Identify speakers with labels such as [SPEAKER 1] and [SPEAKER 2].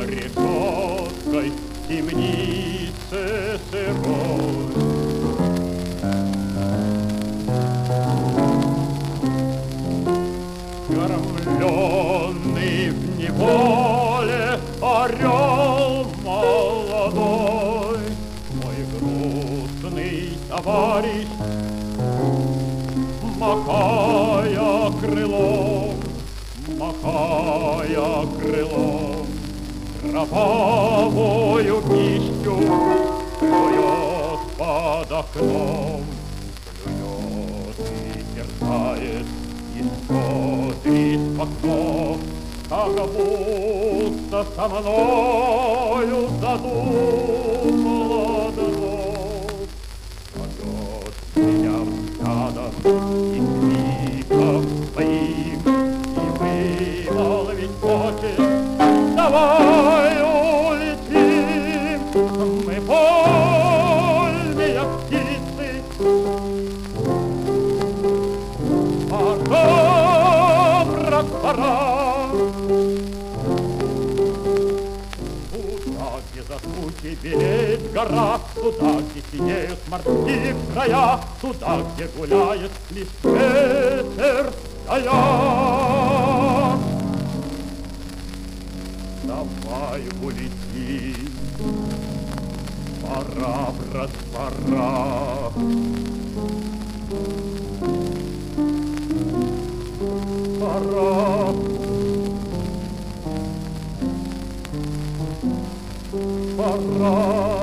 [SPEAKER 1] решеткой темницы сырой. Кормленный в неволе орел молодой, мой грустный товарищ, махая крылом, кровавую кистью плюет под окном, плюет и терзает, и смотрит в окно, как будто со мною задумала дрожь. Зовет меня взглядом и криком своим, и вымолвить хочет: давай улетим, мы вольные птицы. Пора. Туда, где за тучей белеет гора, туда, где синеют морские края, туда, где гуляет лишь ветер тая. Давай улетим, пора, брат, пора. Пора. Пора.